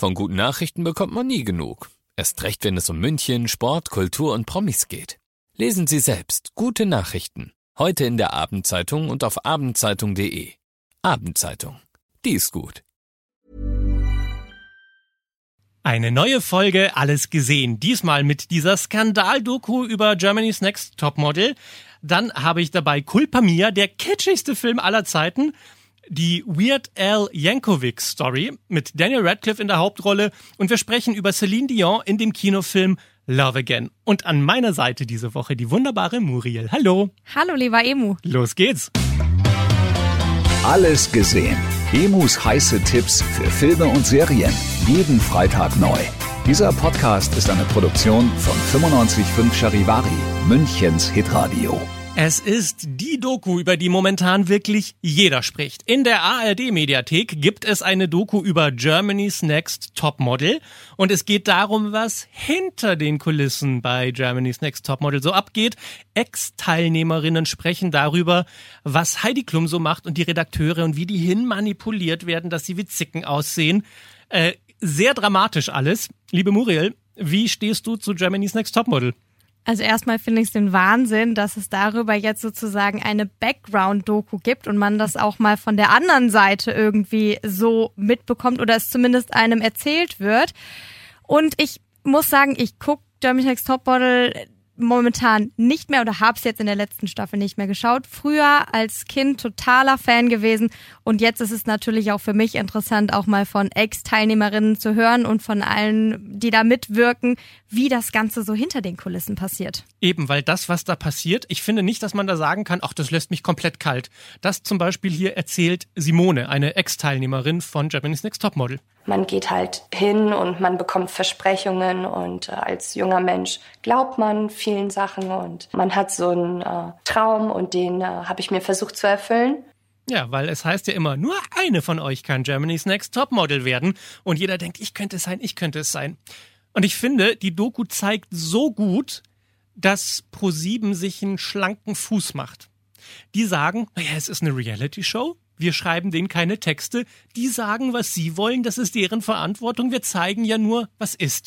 Von guten Nachrichten bekommt man nie genug. Erst recht, wenn es um München, Sport, Kultur und Promis geht. Lesen Sie selbst gute Nachrichten. Heute in der Abendzeitung und auf abendzeitung.de. Abendzeitung. Die ist gut. Eine neue Folge Alles gesehen. Diesmal mit dieser Skandal-Doku über Germany's Next Topmodel. Dann habe ich dabei Culpa Mia, der kitschigste Film aller Zeiten. Die Weird Al Yankovic Story mit Daniel Radcliffe in der Hauptrolle. Und wir sprechen über Celine Dion in dem Kinofilm Love Again. Und an meiner Seite diese Woche die wunderbare Muriel. Hallo. Hallo, lieber Emu. Los geht's. Alles gesehen. Emus heiße Tipps für Filme und Serien. Jeden Freitag neu. Dieser Podcast ist eine Produktion von 95.5 Charivari, Münchens Hitradio. Es ist die Doku, über die momentan wirklich jeder spricht. In der ARD-Mediathek gibt es eine Doku über Germany's Next Topmodel. Und es geht darum, was hinter den Kulissen bei Germany's Next Topmodel so abgeht. Ex-Teilnehmerinnen sprechen darüber, was Heidi Klum so macht und die Redakteure und wie die hinmanipuliert werden, dass sie wie Zicken aussehen. Sehr dramatisch alles. Liebe Muriel, wie stehst du zu Germany's Next Topmodel? Also erstmal finde ich es den Wahnsinn, dass es darüber jetzt sozusagen eine Background-Doku gibt und man das auch mal von der anderen Seite irgendwie so mitbekommt oder es zumindest einem erzählt wird. Und ich muss sagen, ich gucke Germany's Next Topmodel momentan nicht mehr oder habe es jetzt in der letzten Staffel nicht mehr geschaut. Früher als Kind totaler Fan gewesen und jetzt ist es natürlich auch für mich interessant, auch mal von Ex-Teilnehmerinnen zu hören und von allen, die da mitwirken, wie das Ganze so hinter den Kulissen passiert. Eben, weil das, was da passiert, ich finde nicht, dass man da sagen kann, ach, das lässt mich komplett kalt. Das zum Beispiel hier erzählt Simone, eine Ex-Teilnehmerin von Germany's Next Topmodel. Man geht halt hin und man bekommt Versprechungen und als junger Mensch glaubt man vielen Sachen und man hat so einen Traum und den habe ich mir versucht zu erfüllen. Ja, weil es heißt ja immer, nur eine von euch kann Germany's Next Topmodel werden und jeder denkt, ich könnte es sein, ich könnte es sein. Und ich finde, die Doku zeigt so gut, dass ProSieben sich einen schlanken Fuß macht. Die sagen, naja, es ist eine Reality-Show. Wir schreiben denen keine Texte. Die sagen, was sie wollen. Das ist deren Verantwortung. Wir zeigen ja nur, was ist.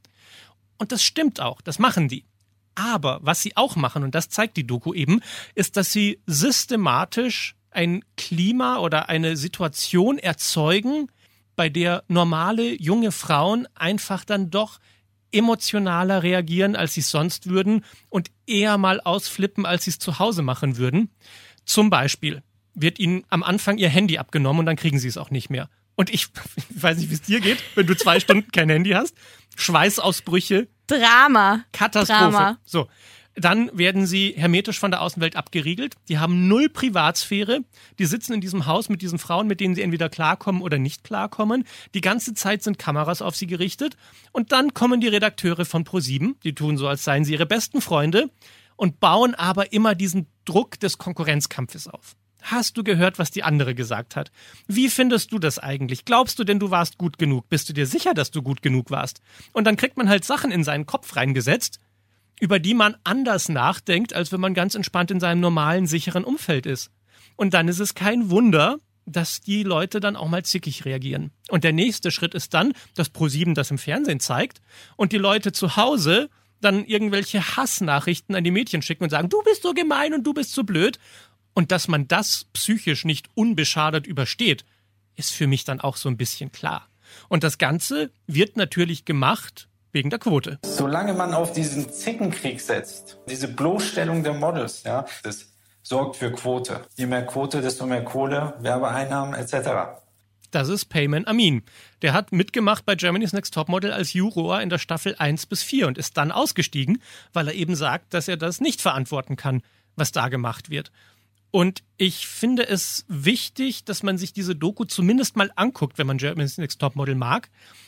Und das stimmt auch. Das machen die. Aber was sie auch machen, und das zeigt die Doku eben, ist, dass sie systematisch ein Klima oder eine Situation erzeugen, bei der normale junge Frauen einfach dann doch emotionaler reagieren, als sie es sonst würden und eher mal ausflippen, als sie es zu Hause machen würden. Zum Beispiel wird ihnen am Anfang ihr Handy abgenommen und dann kriegen sie es auch nicht mehr. Und ich weiß nicht, wie es dir geht, wenn du 2 Stunden kein Handy hast. Schweißausbrüche. Drama. Katastrophe. Drama. So. Dann werden sie hermetisch von der Außenwelt abgeriegelt. Die haben 0 Privatsphäre. Die sitzen in diesem Haus mit diesen Frauen, mit denen sie entweder klarkommen oder nicht klarkommen. Die ganze Zeit sind Kameras auf sie gerichtet. Und dann kommen die Redakteure von ProSieben. Die tun so, als seien sie ihre besten Freunde und bauen aber immer diesen Druck des Konkurrenzkampfes auf. Hast du gehört, was die andere gesagt hat? Wie findest du das eigentlich? Glaubst du denn, du warst gut genug? Bist du dir sicher, dass du gut genug warst? Und dann kriegt man halt Sachen in seinen Kopf reingesetzt, über die man anders nachdenkt, als wenn man ganz entspannt in seinem normalen, sicheren Umfeld ist. Und dann ist es kein Wunder, dass die Leute dann auch mal zickig reagieren. Und der nächste Schritt ist dann, dass ProSieben das im Fernsehen zeigt und die Leute zu Hause dann irgendwelche Hassnachrichten an die Mädchen schicken und sagen, du bist so gemein und du bist so blöd. Und dass man das psychisch nicht unbeschadet übersteht, ist für mich dann auch so ein bisschen klar. Und das Ganze wird natürlich gemacht wegen der Quote. Solange man auf diesen Zickenkrieg setzt, diese Bloßstellung der Models, ja, das sorgt für Quote. Je mehr Quote, desto mehr Kohle, Werbeeinnahmen etc. Das ist Peyman Amin. Der hat mitgemacht bei Germany's Next Topmodel als Juror in der Staffel 1-4 und ist dann ausgestiegen, weil er eben sagt, dass er das nicht verantworten kann, was da gemacht wird. Und ich finde es wichtig, dass man sich diese Doku zumindest mal anguckt, wenn man Germany's Next Topmodel mag,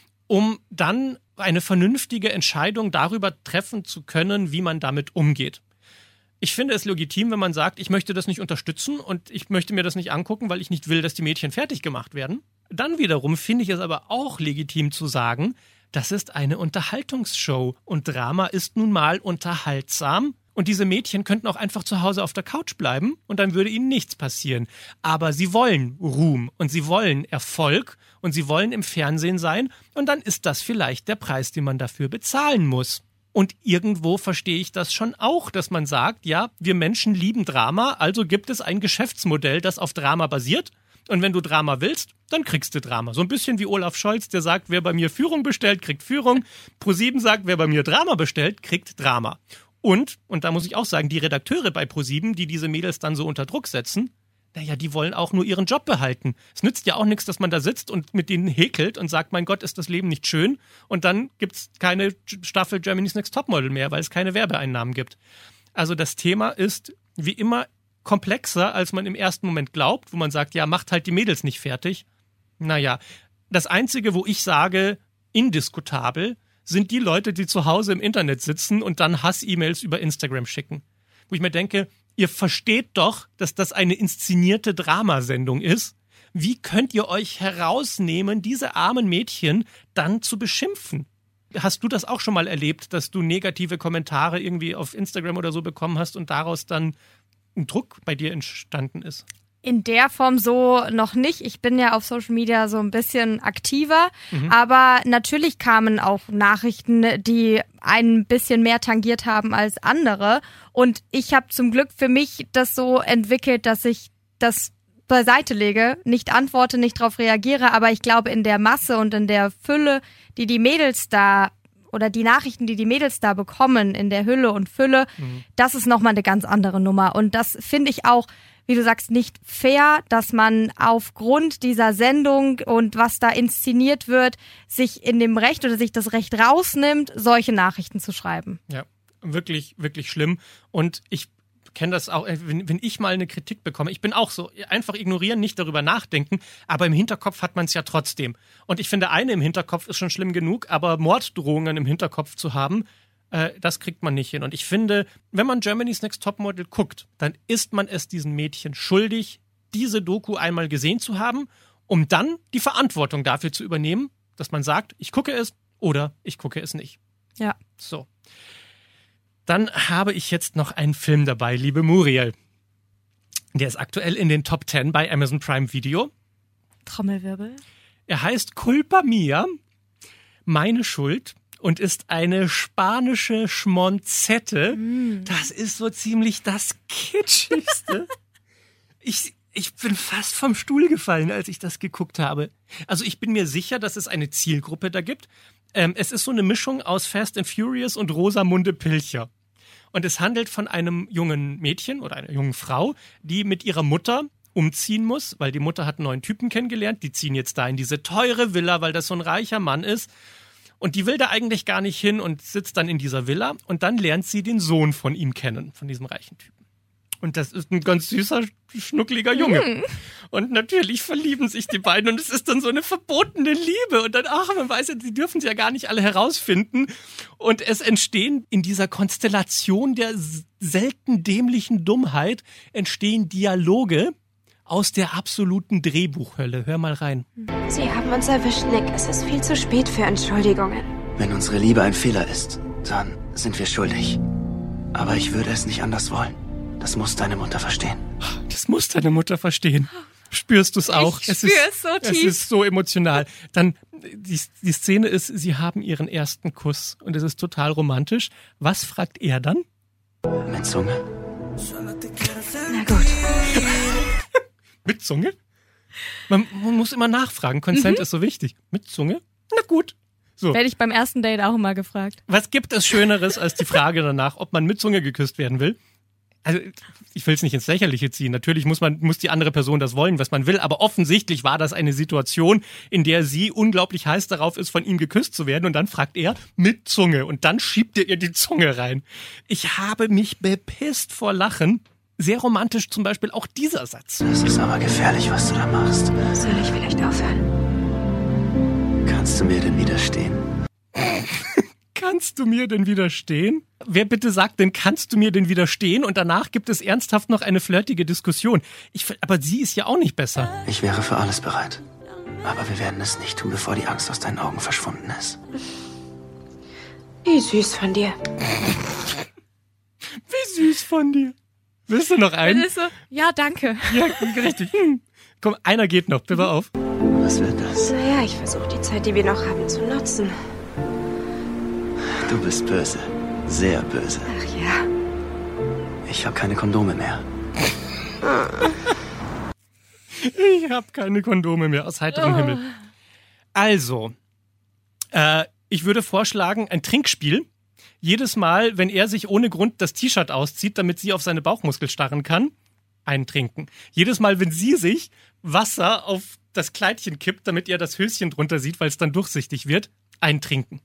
um dann eine vernünftige Entscheidung darüber treffen zu können, wie man damit umgeht. Ich finde es legitim, wenn man sagt, ich möchte das nicht unterstützen und ich möchte mir das nicht angucken, weil ich nicht will, dass die Mädchen fertig gemacht werden. Dann wiederum finde ich es aber auch legitim zu sagen, das ist eine Unterhaltungsshow und Drama ist nun mal unterhaltsam Und diese Mädchen könnten auch einfach zu Hause auf der Couch bleiben und dann würde ihnen nichts passieren. Aber sie wollen Ruhm und sie wollen Erfolg und sie wollen im Fernsehen sein und dann ist das vielleicht der Preis, den man dafür bezahlen muss. Und irgendwo verstehe ich das schon auch, dass man sagt, ja, wir Menschen lieben Drama, also gibt es ein Geschäftsmodell, das auf Drama basiert. Und wenn du Drama willst, dann kriegst du Drama. So ein bisschen wie Olaf Scholz, der sagt, wer bei mir Führung bestellt, kriegt Führung. ProSieben sagt, wer bei mir Drama bestellt, kriegt Drama. Und da muss ich auch sagen, die Redakteure bei ProSieben, die diese Mädels dann so unter Druck setzen, naja, die wollen auch nur ihren Job behalten. Es nützt ja auch nichts, dass man da sitzt und mit denen häkelt und sagt, mein Gott, ist das Leben nicht schön. Und dann gibt's keine Staffel Germany's Next Topmodel mehr, weil es keine Werbeeinnahmen gibt. Also das Thema ist wie immer komplexer, als man im ersten Moment glaubt, wo man sagt, ja, macht halt die Mädels nicht fertig. Naja, das Einzige, wo ich sage, indiskutabel, sind die Leute, die zu Hause im Internet sitzen und dann Hass-E-Mails über Instagram schicken. Wo ich mir denke, ihr versteht doch, dass das eine inszenierte Dramasendung ist. Wie könnt ihr euch herausnehmen, diese armen Mädchen dann zu beschimpfen? Hast du das auch schon mal erlebt, dass du negative Kommentare irgendwie auf Instagram oder so bekommen hast und daraus dann ein Druck bei dir entstanden ist? In der Form so noch nicht. Ich bin ja auf Social Media so ein bisschen aktiver, aber natürlich kamen auch Nachrichten, die ein bisschen mehr tangiert haben als andere. Und ich habe zum Glück für mich das so entwickelt, dass ich das beiseite lege, nicht antworte, nicht darauf reagiere, aber ich glaube in der Masse und in der Fülle, die die Mädels da oder die Nachrichten, die die Mädels da bekommen, in der Hülle und Fülle, das ist nochmal eine ganz andere Nummer. Und das finde ich auch, wie du sagst, nicht fair, dass man aufgrund dieser Sendung und was da inszeniert wird, sich in dem Recht oder sich das Recht rausnimmt, solche Nachrichten zu schreiben. Ja, wirklich, wirklich schlimm. Und ich kenne das auch, wenn ich mal eine Kritik bekomme, ich bin auch so, einfach ignorieren, nicht darüber nachdenken, aber im Hinterkopf hat man es ja trotzdem. Und ich finde, eine im Hinterkopf ist schon schlimm genug, aber Morddrohungen im Hinterkopf zu haben, das kriegt man nicht hin. Und ich finde, wenn man Germany's Next Topmodel guckt, dann ist man es diesen Mädchen schuldig, diese Doku einmal gesehen zu haben, um dann die Verantwortung dafür zu übernehmen, dass man sagt, ich gucke es oder ich gucke es nicht. Ja. So. Dann habe ich jetzt noch einen Film dabei, liebe Muriel. Der ist aktuell in den Top 10 bei Amazon Prime Video. Trommelwirbel. Er heißt Culpa Mia, meine Schuld. Und ist eine spanische Schmonzette. Das ist so ziemlich das Kitschigste. Ich bin fast vom Stuhl gefallen, als ich das geguckt habe. Also ich bin mir sicher, dass es eine Zielgruppe da gibt. Es ist so eine Mischung aus Fast and Furious und Rosamunde Pilcher. Und es handelt von einem jungen Mädchen oder einer jungen Frau, die mit ihrer Mutter umziehen muss, weil die Mutter hat einen neuen Typen kennengelernt. Die ziehen jetzt da in diese teure Villa, weil das so ein reicher Mann ist. Und die will da eigentlich gar nicht hin und sitzt dann in dieser Villa. Und dann lernt sie den Sohn von ihm kennen, von diesem reichen Typen. Und das ist ein ganz süßer, schnuckliger Junge. Und natürlich verlieben sich die beiden. Und es ist dann so eine verbotene Liebe. Und dann, man weiß ja, die dürfen sie ja gar nicht alle herausfinden. Und es entstehen in dieser Konstellation der selten dämlichen Dummheit, entstehen Dialoge aus der absoluten Drehbuchhölle. Hör mal rein. Sie haben uns erwischt, Nick. Es ist viel zu spät für Entschuldigungen. Wenn unsere Liebe ein Fehler ist, dann sind wir schuldig. Aber ich würde es nicht anders wollen. Das muss deine Mutter verstehen. Das muss deine Mutter verstehen. Spürst du es auch? Ich spüre es so tief. Es ist so emotional. Dann, die Szene ist, sie haben ihren ersten Kuss und es ist total romantisch. Was fragt er dann? Mit Zunge? Na gut. Mit Zunge? Man muss immer nachfragen. Consent ist so wichtig. Mit Zunge? Na gut. So. Werde ich beim ersten Date auch immer gefragt. Was gibt es Schöneres als die Frage danach, ob man mit Zunge geküsst werden will? Also, ich will es nicht ins Lächerliche ziehen. Natürlich muss die andere Person das wollen, was man will. Aber offensichtlich war das eine Situation, in der sie unglaublich heiß darauf ist, von ihm geküsst zu werden. Und dann fragt er mit Zunge. Und dann schiebt er ihr die Zunge rein. Ich habe mich bepisst vor Lachen. Sehr romantisch zum Beispiel auch dieser Satz. Das ist aber gefährlich, was du da machst. Soll ich vielleicht aufhören? Kannst du mir denn widerstehen? Kannst du mir denn widerstehen? Wer bitte sagt denn, kannst du mir denn widerstehen? Und danach gibt es ernsthaft noch eine flirtige Diskussion. Aber sie ist ja auch nicht besser. Ich wäre für alles bereit. Aber wir werden es nicht tun, bevor die Angst aus deinen Augen verschwunden ist. Wie süß von dir. Wie von dir. Willst du noch einen? Das ist so, ja, danke. Ja, richtig. Komm, einer geht noch, bitte auf. Was wird das? Naja, ich versuche die Zeit, die wir noch haben, zu nutzen. Du bist böse. Sehr böse. Ach ja. Ich habe keine Kondome mehr. Ich habe keine Kondome mehr aus heiterem Himmel. Also, ich würde vorschlagen, ein Trinkspiel. Jedes Mal, wenn er sich ohne Grund das T-Shirt auszieht, damit sie auf seine Bauchmuskel starren kann, eintrinken. Jedes Mal, wenn sie sich Wasser auf das Kleidchen kippt, damit er das Höschen drunter sieht, weil es dann durchsichtig wird, eintrinken.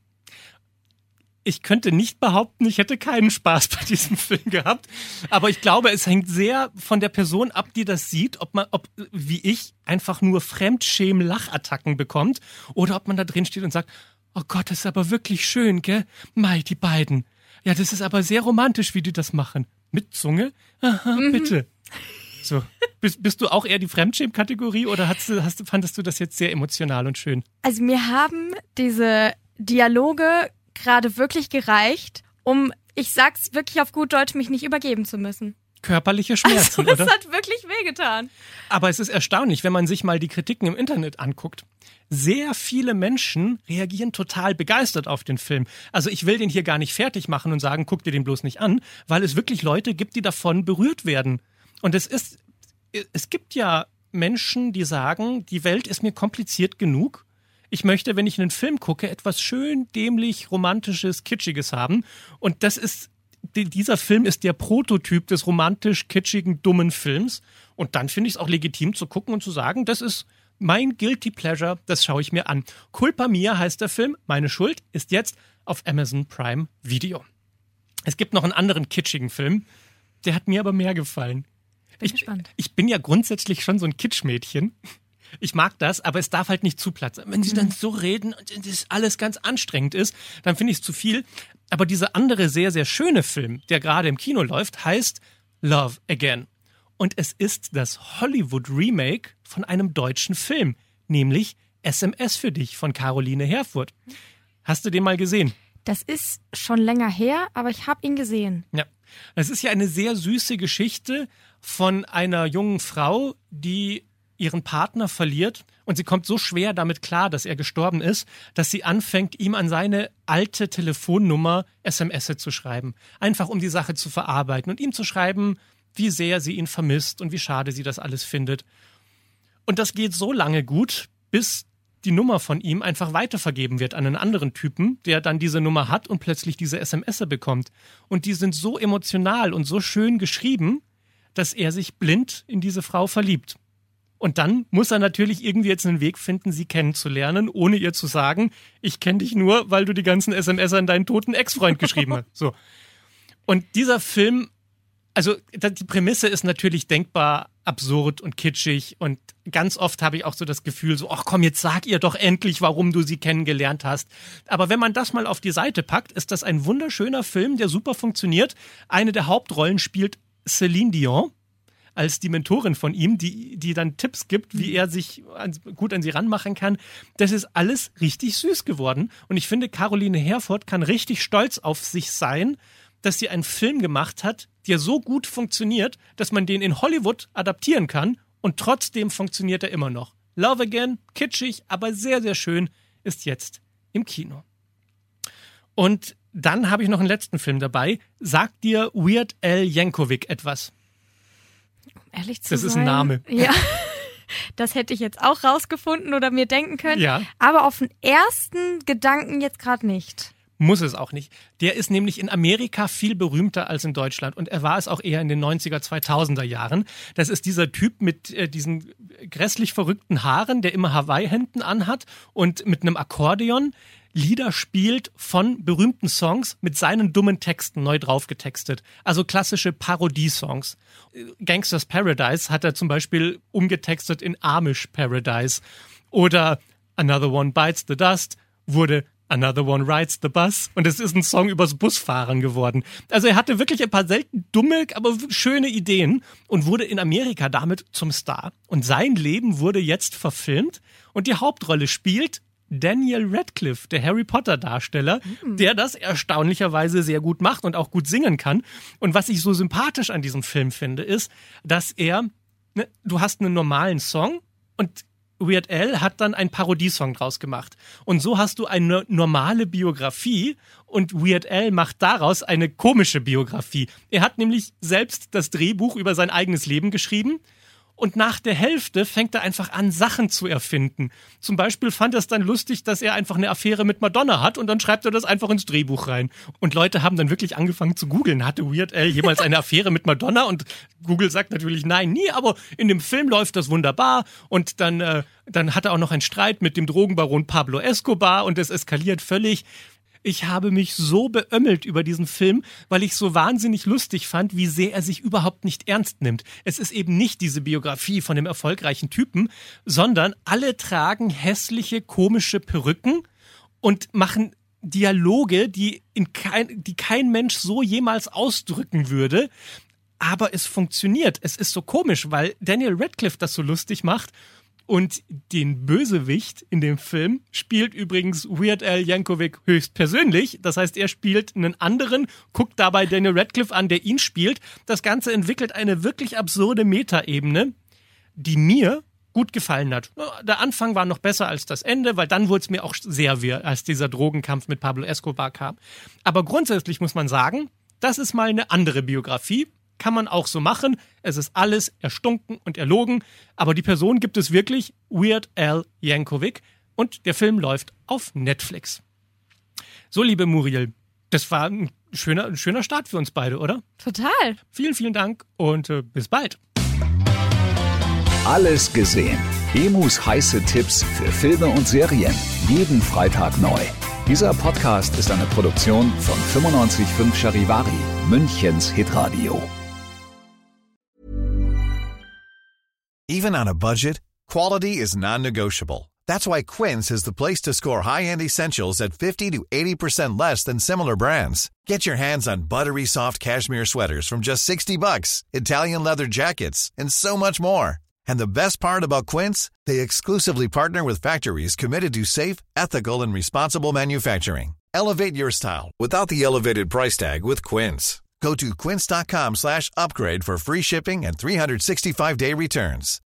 Ich könnte nicht behaupten, ich hätte keinen Spaß bei diesem Film gehabt, aber ich glaube, es hängt sehr von der Person ab, die das sieht, ob wie ich, einfach nur Fremdschämen-Lachattacken bekommt oder ob man da drin steht und sagt, oh Gott, das ist aber wirklich schön, gell? Mei, die beiden. Ja, das ist aber sehr romantisch, wie die das machen. Mit Zunge? Aha, bitte. So, bist du auch eher die Fremdschämen-Kategorie oder fandest du das jetzt sehr emotional und schön? Also mir haben diese Dialoge gerade wirklich gereicht, um, ich sag's wirklich auf gut Deutsch, mich nicht übergeben zu müssen. Körperliche Schmerzen, also, oder? Das hat wirklich wehgetan. Aber es ist erstaunlich, wenn man sich mal die Kritiken im Internet anguckt. Sehr viele Menschen reagieren total begeistert auf den Film. Also ich will den hier gar nicht fertig machen und sagen, guck dir den bloß nicht an, weil es wirklich Leute gibt, die davon berührt werden. Und es gibt ja Menschen, die sagen, die Welt ist mir kompliziert genug. Ich möchte, wenn ich einen Film gucke, etwas schön dämlich, romantisches, kitschiges haben. Und dieser Film ist der Prototyp des romantisch kitschigen, dummen Films. Und dann finde ich es auch legitim zu gucken und zu sagen, das ist mein Guilty Pleasure, das schaue ich mir an. Culpa Mia heißt der Film, meine Schuld, ist jetzt auf Amazon Prime Video. Es gibt noch einen anderen kitschigen Film, der hat mir aber mehr gefallen. Bin gespannt. Ich bin ja grundsätzlich schon so ein Kitschmädchen. Ich mag das, aber es darf halt nicht zu platt sein. Wenn sie dann so reden und das alles ganz anstrengend ist, dann finde ich es zu viel. Aber dieser andere sehr, sehr schöne Film, der gerade im Kino läuft, heißt Love Again. Und es ist das Hollywood-Remake von einem deutschen Film, nämlich SMS für dich von Caroline Herfurth. Hast du den mal gesehen? Das ist schon länger her, aber ich habe ihn gesehen. Ja, das ist ja eine sehr süße Geschichte von einer jungen Frau, die ihren Partner verliert und sie kommt so schwer damit klar, dass er gestorben ist, dass sie anfängt, ihm an seine alte Telefonnummer SMS zu schreiben. Einfach um die Sache zu verarbeiten und ihm zu schreiben, wie sehr sie ihn vermisst und wie schade sie das alles findet. Und das geht so lange gut, bis die Nummer von ihm einfach weitervergeben wird an einen anderen Typen, der dann diese Nummer hat und plötzlich diese SMS bekommt. Und die sind so emotional und so schön geschrieben, dass er sich blind in diese Frau verliebt. Und dann muss er natürlich irgendwie jetzt einen Weg finden, sie kennenzulernen, ohne ihr zu sagen, ich kenne dich nur, weil du die ganzen SMS an deinen toten Ex-Freund geschrieben hast. So. Und dieser Film, also die Prämisse ist natürlich denkbar absurd und kitschig und ganz oft habe ich auch so das Gefühl, so, ach komm, jetzt sag ihr doch endlich, warum du sie kennengelernt hast. Aber wenn man das mal auf die Seite packt, ist das ein wunderschöner Film, der super funktioniert. Eine der Hauptrollen spielt Celine Dion als die Mentorin von ihm, die dann Tipps gibt, wie er sich gut an sie ranmachen kann. Das ist alles richtig süß geworden. Und ich finde, Caroline Herfurth kann richtig stolz auf sich sein, dass sie einen Film gemacht hat, der so gut funktioniert, dass man den in Hollywood adaptieren kann und trotzdem funktioniert er immer noch. Love Again, kitschig, aber sehr, sehr schön, ist jetzt im Kino. Und dann habe ich noch einen letzten Film dabei. Sagt dir Weird Al Yankovic etwas? Ehrlich zu sein. Das ist ein Name. Ja, das hätte ich jetzt auch rausgefunden oder mir denken können. Ja. Aber auf den ersten Gedanken jetzt gerade nicht. Muss es auch nicht. Der ist nämlich in Amerika viel berühmter als in Deutschland und er war es auch eher in den 90er, 2000er Jahren. Das ist dieser Typ mit diesen grässlich verrückten Haaren, der immer Hawaii-Hemden anhat und mit einem Akkordeon Lieder spielt von berühmten Songs mit seinen dummen Texten neu draufgetextet. Also klassische Parodie-Songs. Gangsters Paradise hat er zum Beispiel umgetextet in Amish Paradise. Oder Another One Bites the Dust wurde Another One Rides the Bus. Und es ist ein Song übers Busfahren geworden. Also er hatte wirklich ein paar selten dumme, aber schöne Ideen und wurde in Amerika damit zum Star. Und sein Leben wurde jetzt verfilmt und die Hauptrolle spielt Daniel Radcliffe, der Harry Potter Darsteller, der das erstaunlicherweise sehr gut macht und auch gut singen kann. Und was ich so sympathisch an diesem Film finde, ist, dass du hast einen normalen Song und Weird Al hat dann einen Parodiesong draus gemacht. Und so hast du eine normale Biografie und Weird Al macht daraus eine komische Biografie. Er hat nämlich selbst das Drehbuch über sein eigenes Leben geschrieben. Und nach der Hälfte fängt er einfach an, Sachen zu erfinden. Zum Beispiel fand er es dann lustig, dass er einfach eine Affäre mit Madonna hat und dann schreibt er das einfach ins Drehbuch rein. Und Leute haben dann wirklich angefangen zu googeln. Hatte Weird Al jemals eine Affäre mit Madonna? Und Google sagt natürlich nein, nie, aber in dem Film läuft das wunderbar. Und dann hat er auch noch einen Streit mit dem Drogenbaron Pablo Escobar und es eskaliert völlig. Ich habe mich so beömmelt über diesen Film, weil ich so wahnsinnig lustig fand, wie sehr er sich überhaupt nicht ernst nimmt. Es ist eben nicht diese Biografie von dem erfolgreichen Typen, sondern alle tragen hässliche, komische Perücken und machen Dialoge, die kein Mensch so jemals ausdrücken würde. Aber es funktioniert. Es ist so komisch, weil Daniel Radcliffe das so lustig macht. Und den Bösewicht in dem Film spielt übrigens Weird Al Yankovic höchstpersönlich. Das heißt, er spielt einen anderen, guckt dabei Daniel Radcliffe an, der ihn spielt. Das Ganze entwickelt eine wirklich absurde Metaebene, die mir gut gefallen hat. Der Anfang war noch besser als das Ende, weil dann wurde es mir auch sehr wirr, als dieser Drogenkampf mit Pablo Escobar kam. Aber grundsätzlich muss man sagen, das ist mal eine andere Biografie. Kann man auch so machen. Es ist alles erstunken und erlogen. Aber die Person gibt es wirklich, Weird Al Yankovic. Und der Film läuft auf Netflix. So, liebe Muriel, das war ein schöner Start für uns beide, oder? Total. Vielen, vielen Dank und bis bald. Alles gesehen. Emus heiße Tipps für Filme und Serien. Jeden Freitag neu. Dieser Podcast ist eine Produktion von 95.5 Charivari, Münchens Hitradio. Even on a budget, quality is non-negotiable. That's why Quince is the place to score high-end essentials at 50 to 80% less than similar brands. Get your hands on buttery soft cashmere sweaters from just $60, Italian leather jackets, and so much more. And the best part about Quince, they exclusively partner with factories committed to safe, ethical, and responsible manufacturing. Elevate your style without the elevated price tag with Quince. Go to quince.com/upgrade for free shipping and 365-day returns.